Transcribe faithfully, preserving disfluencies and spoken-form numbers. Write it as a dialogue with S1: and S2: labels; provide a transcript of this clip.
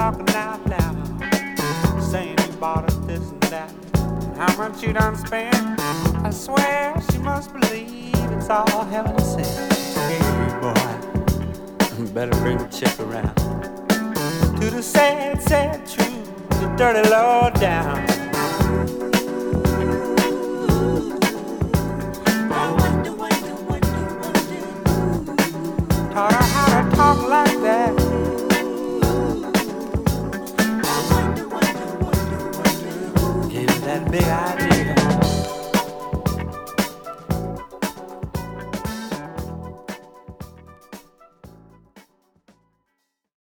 S1: talking out loud, saying you bought her this and that. How much you done spent? I swear she must believe it's all heaven sent. Hey boy, better bring the chick around to the sad, sad truth, the dirty low down. Taught her how to talk like that. Gave her that big eye.